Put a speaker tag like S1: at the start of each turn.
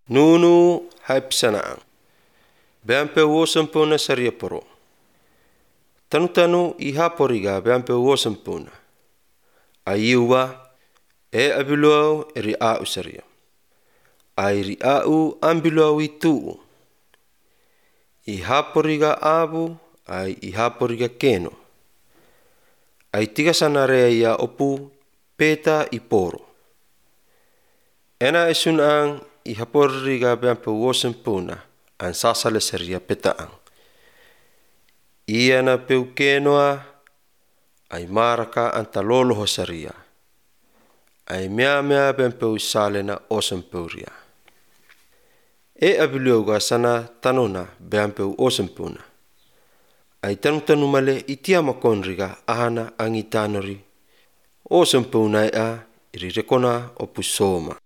S1: Nunu haipsanaang. Beampe wosampuna sariaporo. Tanu ihaporiga beampe wosampuna. Ayuwa abiluau riau saria. Ai riau ambiluau itu. Ihaporiga abu ai ihaporiga keno. Ai tiga sanarea ia opu peta iporo. Ena esunang ihaporiga beampe wosampuna an sasale saria petaang. Ia na peu kenoa ai maraka antaloloho saria. Ai mea beampe usale na osampeuria. Abiluauga sana tanona beampe osampuna. Ai tanu male itia makonriga ahana angitanori. Osampuna iri rekona opusoma.